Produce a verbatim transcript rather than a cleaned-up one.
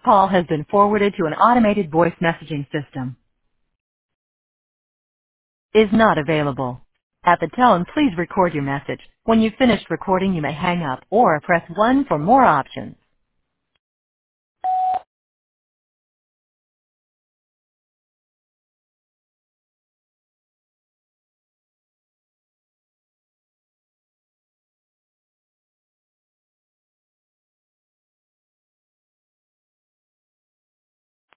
Call has been forwarded to an automated voice messaging system. Is not available. At the tone, please record your message. When you've finished recording, you may hang up or press one for more options.